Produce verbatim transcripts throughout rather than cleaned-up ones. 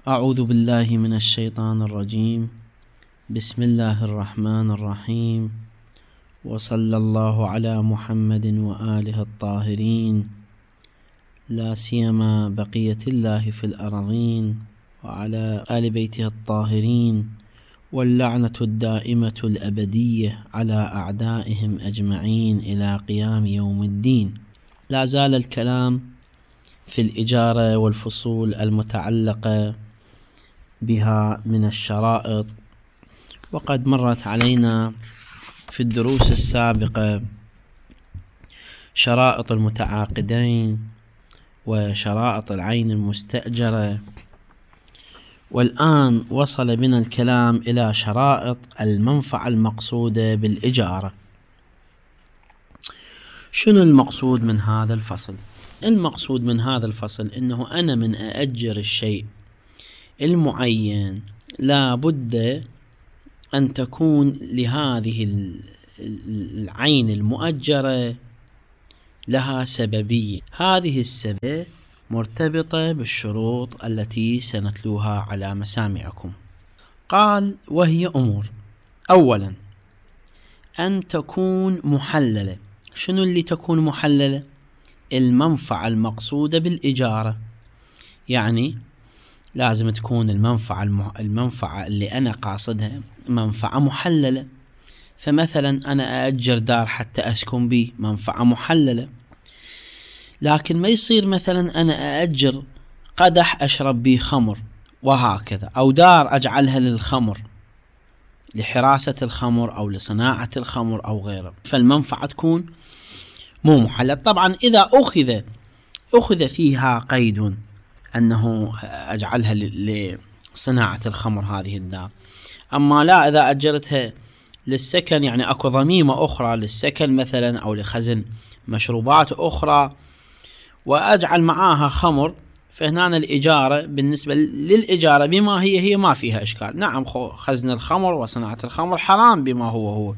أعوذ بالله من الشيطان الرجيم. بسم الله الرحمن الرحيم، وصلى الله على محمد وآله الطاهرين، لا سيما بقية الله في الأرضين، وعلى آل بيته الطاهرين، واللعنة الدائمة الأبدية على أعدائهم أجمعين إلى قيام يوم الدين. لا زال الكلام في الإجارة والفصول المتعلقة بها من الشرائط، وقد مرت علينا في الدروس السابقة شرائط المتعاقدين وشرائط العين المستأجرة، والآن وصل بنا الكلام إلى شرائط المنفعة المقصودة بالإجارة. شنو المقصود من هذا الفصل؟ المقصود من هذا الفصل إنه أنا من أأجر الشيء المعين لا بد أن تكون لهذه العين المؤجرة لها سببية. هذه السببية مرتبطة بالشروط التي سنتلوها على مسامعكم. قال: وهي أمور: أولا أن تكون محللة. شنو اللي تكون محللة؟ المنفعة المقصودة بالإجارة، يعني لازم تكون المنفعة المنفعة اللي أنا قاصدها منفعة محللة. فمثلا أنا أأجر دار حتى أسكن به، منفعة محللة. لكن ما يصير مثلا أنا أأجر قدح أشرب به خمر وهكذا، أو دار أجعلها للخمر، لحراسة الخمر أو لصناعة الخمر أو غيره، فالمنفعة تكون مو محلل. طبعا إذا أخذ أخذ فيها قيد أنه أجعلها لصناعة الخمر هذه الدار، أما لا إذا أجرتها للسكن، يعني أكو ضميمة أخرى للسكن مثلا أو لخزن مشروبات أخرى وأجعل معاها خمر، فهنا الإجارة بالنسبة للإجارة بما هي هي ما فيها إشكال. نعم، خزن الخمر وصناعة الخمر حرام بما هو هو،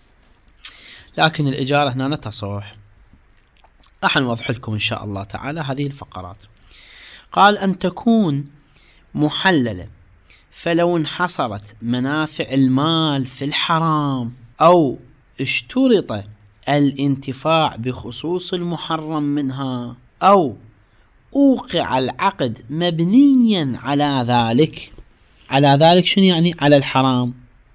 لكن الإجارة هنا تصح. راح نوضح لكم إن شاء الله تعالى هذه الفقرات. قال: أن تكون محللة، فلو انحصرت منافع المال في الحرام أو اشترط الانتفاع بخصوص المحرم منها أو أوقع العقد مبنيا على ذلك. على ذلك شنو يعني؟ على الحرام.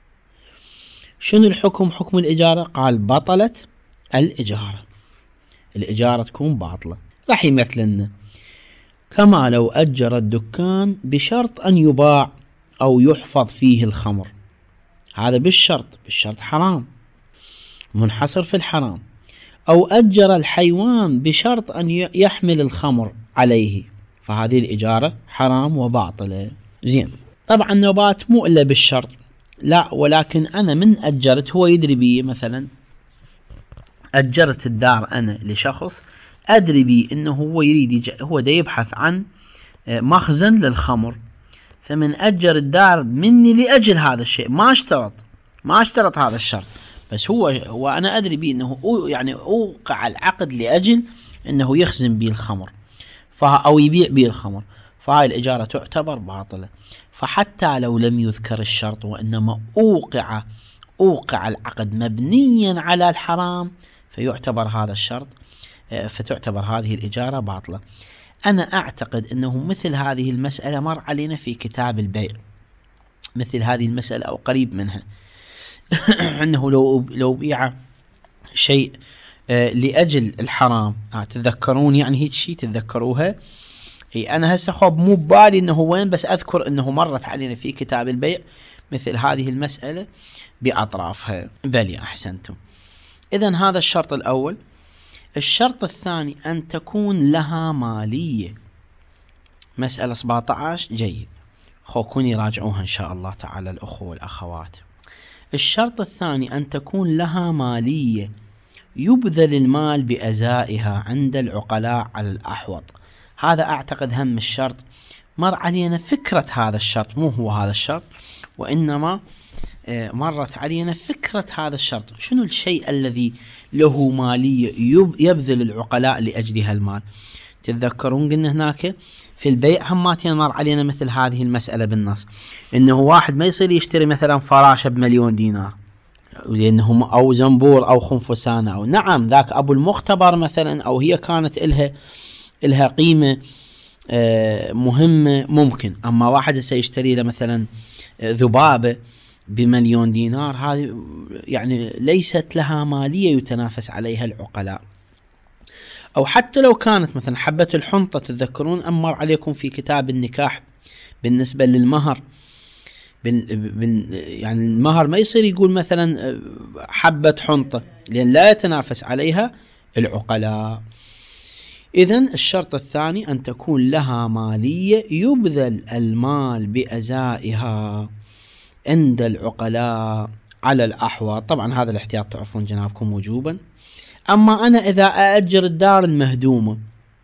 شنو الحكم؟ حكم الإجارة. قال: بطلت الإجارة، الإجارة تكون باطلة. راح يمثل لنا كما لو أجر الدكان بشرط أن يباع أو يحفظ فيه الخمر، هذا بالشرط بالشرط حرام، منحصر في الحرام. أو أجر الحيوان بشرط أن يحمل الخمر عليه، فهذه الإجارة حرام وباطلة. زين، طبعا نبات مو إلا بالشرط، لا، ولكن أنا من أجرت هو يدري بي، مثلا أجرت الدار أنا لشخص أدري بي إنه هو يريد هو دا يبحث عن مخزن للخمر، فمن أجر الدار مني لأجل هذا الشيء، ما اشترط ما اشترط هذا الشرط، بس هو وأنا أدري بي إنه يعني أوقع العقد لأجل إنه يخزن بي الخمر أو يبيع بي الخمر، فهاي الإجارة تعتبر باطلة. فحتى لو لم يذكر الشرط وإنما أوقع أوقع العقد مبنيا على الحرام، فيعتبر هذا الشرط فتعتبر هذه الإجارة باطلة. أنا أعتقد أنه مثل هذه المسألة مر علينا في كتاب البيع، مثل هذه المسألة أو قريب منها أنه لو لو بيع شيء لأجل الحرام، تذكرون يعني هيك شيء تذكروها؟ هي أنا هسه خب مو ببالي أنه وين، بس أذكر أنه مرت علينا في كتاب البيع مثل هذه المسألة بأطرافها. بل أحسنتم. إذن هذا الشرط الأول. الشرط الثاني أن تكون لها مالية. مسألة سبعة عشر. جيد، خوكون يراجعوها إن شاء الله تعالى الأخوة والأخوات. الشرط الثاني أن تكون لها مالية يبذل المال بأزائها عند العقلاء على الأحوط. هذا أعتقد هم الشرط مر علينا فكرة هذا الشرط، مو هو هذا الشرط، وإنما مرت علينا فكرة هذا الشرط. شنو الشيء الذي له مالية يبذل العقلاء لأجلها المال؟ تتذكرون قلنا هناك في البيع هماتين مر علينا مثل هذه المسألة بالنص، إنه واحد ما يصير يشتري مثلا فراشة بمليون دينار لأنه أو زنبور أو خنفسانة أو نعم ذاك أبو المختبر مثلا، أو هي كانت إلها إلها قيمة مهمة ممكن. أما واحد سيشتري له مثلا ذبابة بمليون دينار، هذه يعني ليست لها مالية يتنافس عليها العقلاء. أو حتى لو كانت مثلا حبة الحنطة، تذكرون أمر عليكم في كتاب النكاح بالنسبة للمهر، يعني المهر ما يصير يقول مثلا حبة حنطة لأن لا يتنافس عليها العقلاء. إذن الشرط الثاني أن تكون لها مالية يبذل المال بأزائها عند العقلاء على الأحوال. طبعا هذا الاحتياط تعرفون جنابكم وجوبا. أما أنا إذا أأجر الدار المهدومة،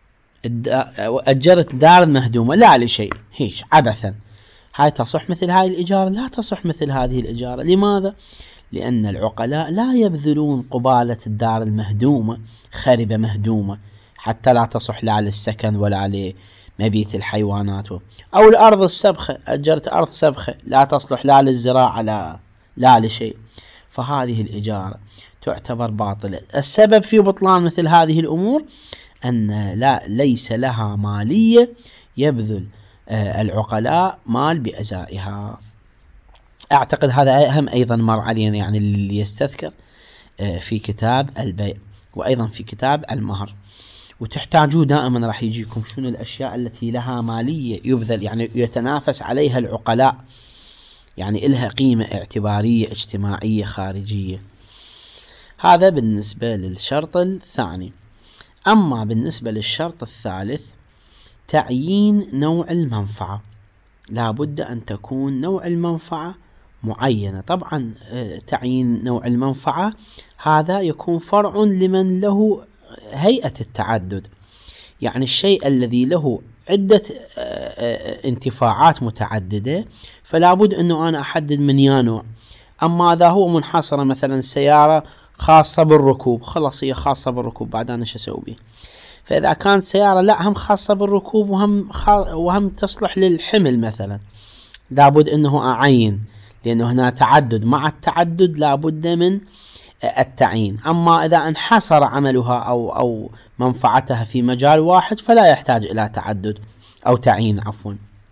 أجرت الدار المهدومة لا لشيء هيش عبثا، هاي تصح مثل هاي الإجارة؟ لا تصح مثل هذه الإجارة. لماذا؟ لأن العقلاء لا يبذلون قبالة الدار المهدومة خربة مهدومة حتى لا تصح لا للسكن ولا لمبيت الحيوانات، أو الأرض السبخة، أجرت أرض سبخة لا تصلح لا للزراعة لا, لا لشيء، فهذه الإجارة تعتبر باطلة. السبب في بطلان مثل هذه الأمور أن لا ليس لها مالية يبذل العقلاء مال بأزائها. أعتقد هذا أهم أيضا مر علينا يعني اللي يستذكر في كتاب البيع وأيضا في كتاب المهر. وتحتاجوا دائما راح يجيكم شنو الأشياء التي لها مالية يبذل يعني يتنافس عليها العقلاء، يعني إلها قيمة اعتبارية اجتماعية خارجية. هذا بالنسبة للشرط الثاني. أما بالنسبة للشرط الثالث تعيين نوع المنفعة، لا بد أن تكون نوع المنفعة معينة. طبعا تعيين نوع المنفعة هذا يكون فرع لمن له هيئة التعدد، يعني الشيء الذي له عدة انتفاعات متعددة فلا بد أنه أنا أحدد من يا نوع. أما إذا هو منحصرة مثلا سيارة خاصة بالركوب، خلاص هي خاصة بالركوب، بعد أنا شو أسوي بيه؟ فإذا كانت سيارة لا هم خاصة بالركوب وهم وهم تصلح للحمل مثلا، لابد أنه أعين، لأنه هنا تعدد، مع التعدد لابد من التعيين. أما إذا انحصر عملها أو أو منفعتها في مجال واحد فلا يحتاج إلى تعدد أو تعيين عفوا.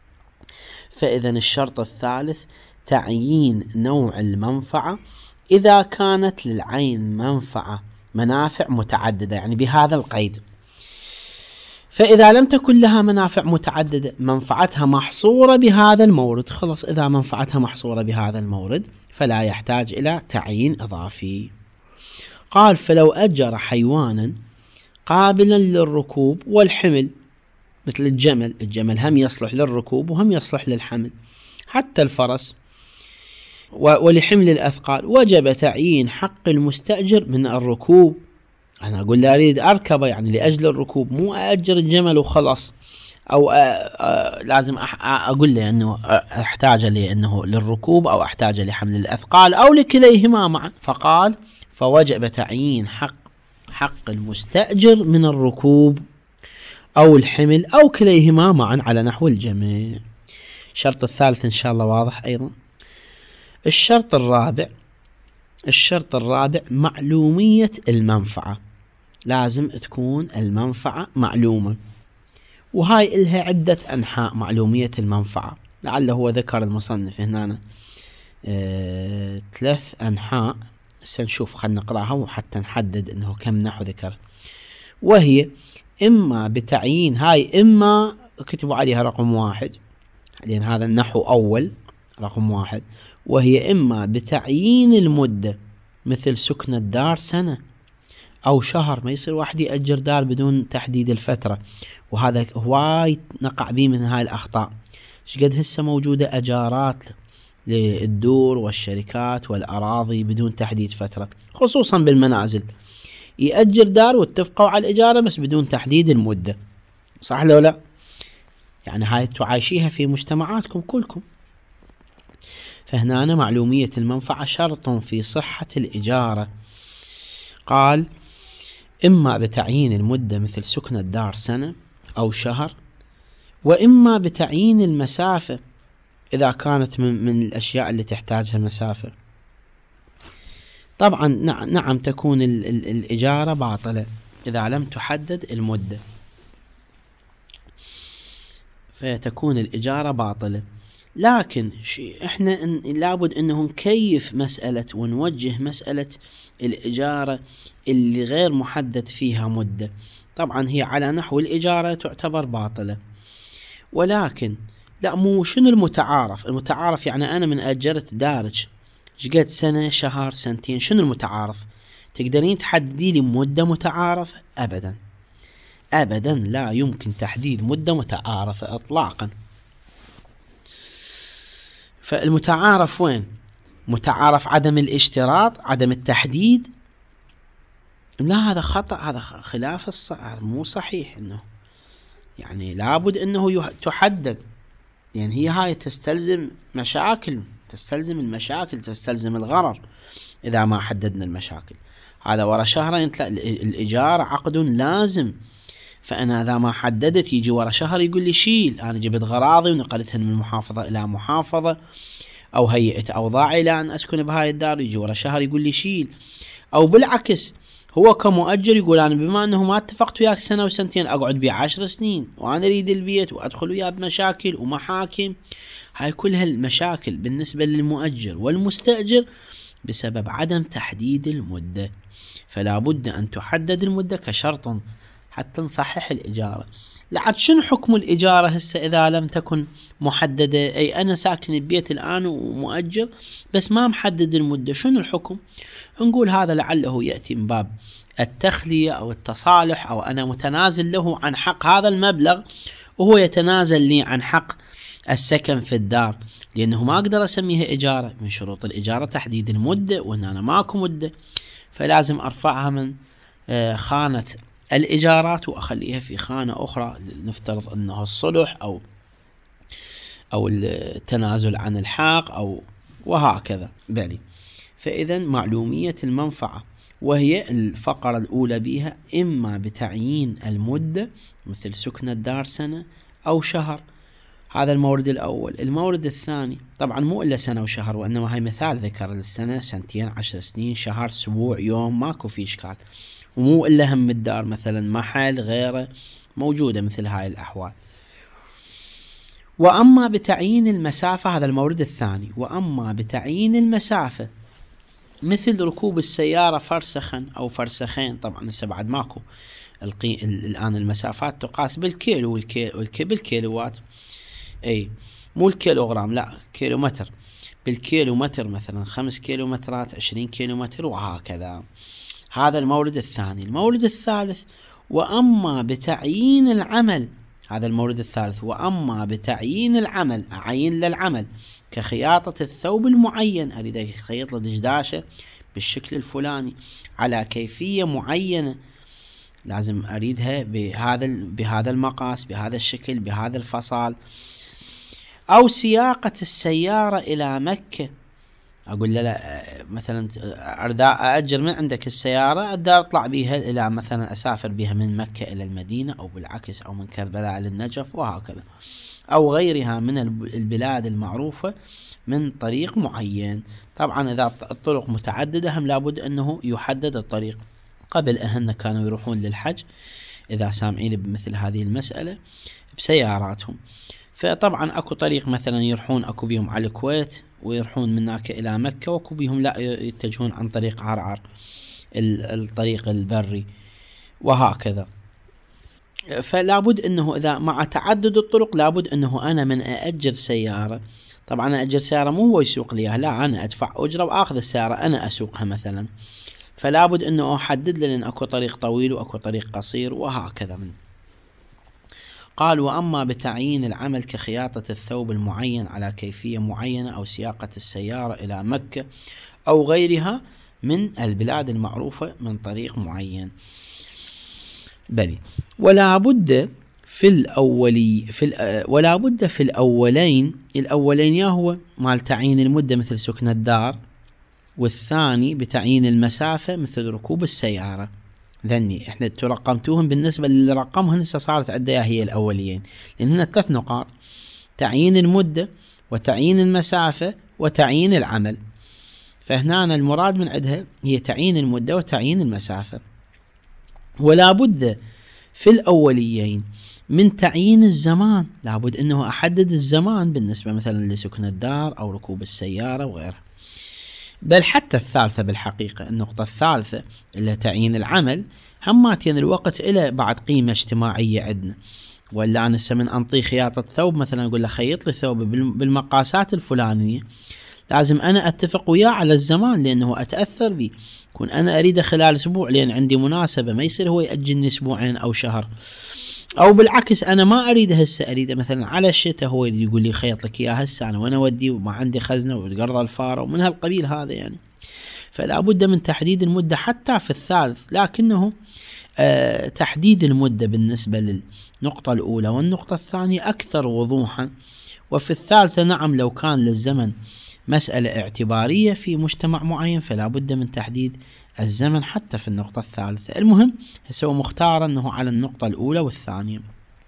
فإذا الشرط الثالث تعيين نوع المنفعة إذا كانت للعين منفعة منافع متعددة، يعني بهذا القيد. فإذا لم تكن لها منافع متعددة منفعتها محصورة بهذا المورد، خلص إذا منفعتها محصورة بهذا المورد فلا يحتاج إلى تعيين إضافي. قال فلو أجر حيوانا قابلا للركوب والحمل مثل الجمل، الجمل هم يصلح للركوب وهم يصلح للحمل، حتى الفرس، ولحمل الأثقال، وجب تعيين حق المستأجر من الركوب. أنا أقول لا أريد أركبه يعني لأجل الركوب، مو أأجر الجمل وخلاص، أو أ... أ... لازم أح... أقول له أنه أحتاج لأنه للركوب أو أحتاج لحمل الأثقال أو لكليهما معا. فقال فوجب تعيين حق حق المستأجر من الركوب أو الحمل أو كليهما معا على نحو الجميع. الشرط الثالث إن شاء الله واضح أيضا. الشرط الرابع الشرط الرابع معلومية المنفعة، لازم تكون المنفعة معلومة، وهاي إلها عدة أنحاء معلومية المنفعة، لعله هو ذكر المصنف هنا اه ثلاث أنحاء، سنشوف خلنا نقرأها وحتى نحدد أنه كم نحو ذكر. وهي إما بتعيين، هاي إما كتبوا عليها رقم واحد لأن هذا النحو أول رقم واحد، وهي إما بتعيين المدة مثل سكن الدار سنة أو شهر، ما يصير واحد يأجر دار بدون تحديد الفترة، وهذا هواي نقع به من هاي الأخطاء. شقد هسه موجودة أجارات للدور والشركات والأراضي بدون تحديد فترة، خصوصا بالمنازل، يأجر دار واتفقوا على الإجارة بس بدون تحديد المدة، صح لو لا؟ يعني هاي تعايشيها في مجتمعاتكم كلكم. فهنا معلومية المنفعة شرط في صحة الإجارة. قال إما بتعيين المدة مثل سكن الدار سنة أو شهر، وإما بتعيين المسافة إذا كانت من, من الأشياء اللي تحتاجها المسافة. طبعا نعم تكون ال ال الإجارة باطلة إذا لم تحدد المدة، فتكون الإجارة باطلة. لكن إحنا لابد أنه نكيف مسألة ونوجه مسألة الإجارة اللي غير محدد فيها مدة. طبعا هي على نحو الإجارة تعتبر باطلة، ولكن لا، مو شنو المتعارف؟ المتعارف يعني أنا من أجرت دارج شقد سنة، شهر، سنتين، شنو المتعارف؟ تقدرين تحددي لي مدة متعارفة؟ أبدا أبدا لا يمكن تحديد مدة متعارفة إطلاقا. فالمتعارف وين؟ متعارف عدم الاشتراط، عدم التحديد؟ لا، هذا خطأ، هذا خلاف الصحيح، مو صحيح. إنه يعني لابد أنه تحدد، يعني هي هاي تستلزم مشاكل، تستلزم المشاكل، تستلزم الغرر إذا ما حددنا المشاكل. هذا ورا شهرين الإيجار عقد لازم، فأنا إذا ما حددت يجي ورا شهر يقول لي شيل، أنا جبت غراضي ونقلتهن من محافظة إلى محافظة، أو هيئت أوضاعي إلى أن أسكن بهاي الدار، يجي ورا شهر يقول لي شيل. أو بالعكس، هو كمؤجر يقول أنا بما أنه ما اتفقت وياك سنة وسنتين أقعد بيه عشر سنين وأنا أريد البيت وأدخل وياه بمشاكل ومحاكم. هاي كلها المشاكل بالنسبة للمؤجر والمستأجر بسبب عدم تحديد المدة. فلا بد أن تحدد المدة كشرط حتى نصحح الإجارة. لعد شنو حكم الإجارة هسه إذا لم تكن محددة؟ أي أنا ساكن البيت الآن ومؤجر بس ما محدد المدة، شنو الحكم؟ نقول هذا لعله يأتي من باب التخلية أو التصالح، أو أنا متنازل له عن حق هذا المبلغ وهو يتنازل لي عن حق السكن في الدار، لأنه ما أقدر أسميها إجارة. من شروط الإجارة تحديد المدة، وأن أنا ماكو مدة، فلازم أرفعها من خانة الإيجارات وأخليها في خانة أخرى، نفترض أنه الصلح أو أو التنازل عن الحق أو وهكذا. بلي، فإذا معلومية المنفعة وهي الفقرة الأولى بها إما بتعيين المدة مثل سكن الدار سنة أو شهر، هذا المورد الأول. المورد الثاني طبعا مو إلا سنة وشهر، وإنما هاي مثال ذكر السنة، سنتين، عشر سنين، شهر، أسبوع، يوم، ماكو في إشكال. ومو إلا هم الدار مثلا محل غيره موجودة مثل هاي الأحوال. وأما بتعيين المسافة، هذا المورد الثاني. وأما بتعيين المسافة مثل ركوب السيارة فرسخا أو فرسخين، طبعا هسه بعد ماكو القي... الآن المسافات تقاس بالكيلو والكيلو والكي... بالكيلوات، أي مو الكيلوغرام، لا كيلومتر، بالكيلومتر مثلا خمس كيلومترات، عشرين كيلومتر، وهكذا. هذا المورد الثاني. المورد الثالث، وأما بتعيين العمل، هذا المورد الثالث. وأما بتعيين العمل، أعين للعمل كخياطة الثوب المعين، أريد أخيط له دشداشة بالشكل الفلاني على كيفية معينة، لازم أريدها بهذا بهذا المقاس، بهذا الشكل، بهذا الفصال. أو سياقة السيارة إلى مكة، أقول له لا مثلا أأجر من عندك السيارة، أقدر أطلع بها إلى مثلا أسافر بها من مكة إلى المدينة، أو بالعكس، أو من كربلاء للنجف، وهكذا، أو غيرها من البلاد المعروفة من طريق معين. طبعا إذا الطرق متعددة هم لابد أنه يحدد الطريق. قبل أهلنا كانوا يروحون للحج إذا سامعين بمثل هذه المسألة بسياراتهم، فطبعا أكو طريق مثلا يروحون أكو بيهم على الكويت ويروحون من هناك إلى مكة، وأكو بيهم لا يتجهون عن طريق عرعر الطريق البري، وهكذا. فلابد أنه إذا مع تعدد الطرق لابد أنه أنا من أأجر سيارة، طبعا أنا أأجر سيارة مو هو يسوق ليها، لا، أنا أدفع أجرة وآخذ السيارة أنا أسوقها مثلا، فلابد أنه أحدد لأن أكو طريق طويل وأكو طريق قصير، وهكذا. من قال وأما بتعيين العمل كخياطة الثوب المعين على كيفية معينة، أو سياقة السيارة إلى مكة أو غيرها من البلاد المعروفة من طريق معين. بلي، ولا بد في الأولي في ولا بد في الأولين الأولين يا هو مال تعيين المدة مثل سكن الدار، والثاني بتعيين المسافة مثل ركوب السيارة. ذني، احنا ترقمتوهم بالنسبة اللي رقمهن هسه صارت عندها هي الأوليين، لأن هنا ثلاث نقاط: تعيين المدة وتعيين المسافة وتعيين العمل. فهنا المراد من عندها هي تعيين المدة وتعيين المسافة. ولا بد في الأوليين من تعيين الزمان، لابد أنه أحدد الزمان بالنسبة مثلا لسكن الدار أو ركوب السيارة وغيرها. بل حتى الثالثة بالحقيقة، النقطة الثالثة اللي تعيين العمل، هماتين الوقت إلى بعد قيمة اجتماعية عندنا. ولا أنا من أنطي خياطة ثوب مثلا أقول له خيط لي ثوب بالمقاسات الفلانية، لازم أنا أتفق وياه على الزمان، لأنه أتأثر به. كون أنا أريد خلال أسبوع لأن عندي مناسبة، ما يصير هو يأجلني أسبوعين أو شهر. أو بالعكس أنا ما أريد هسه، أريد مثلا على الشتاء، هو يقول لي خيط لك إياه هسه أنا وأنا ودي وما عندي خزنة وتقرض الفارة ومن هالقبيل هذا يعني. فلا بد من تحديد المدة حتى في الثالث، لكنه آه تحديد المدة بالنسبة للنقطة الأولى والنقطة الثانية أكثر وضوحا. وفي الثالثة نعم لو كان للزمن مسألة اعتبارية في مجتمع معين فلا بد من تحديد الزمن حتى في النقطة الثالثة. المهم هو مختار أنه على النقطة الأولى والثانية.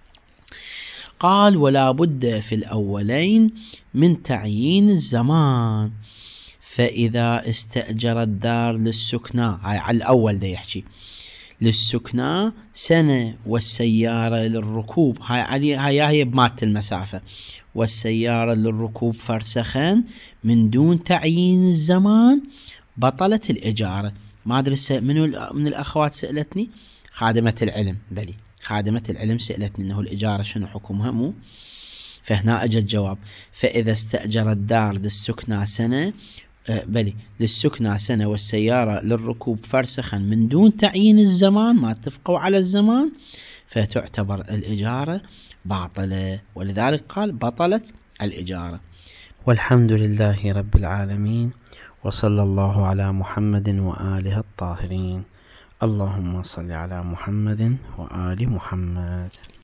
قال: ولا بد في الأولين من تعيين الزمان، فإذا استأجر الدار للسكنى، هاي على الأول ده يحكي، للسكنى سنة والسيارة للركوب، هاي هاي هي بمات المسافة، والسيارة للركوب فرسخان من دون تعيين الزمان بطلت الإجارة. ما أدري منو من الأخوات سألتني، خادمة العلم، بلي خادمة العلم سألتني إنه الإجارة شنو حكمها مو، فهنا أجى الجواب: فإذا استأجر الدار للسكنى سنة بلي للسكنى سنة والسيارة للركوب فرسخا من دون تعيين الزمان، ما اتفقوا على الزمان، فتعتبر الإجارة باطلة. ولذلك قال بطلت الإجارة. والحمد لله رب العالمين، وصلى الله على محمد وآله الطاهرين. اللهم صل على محمد وآل محمد.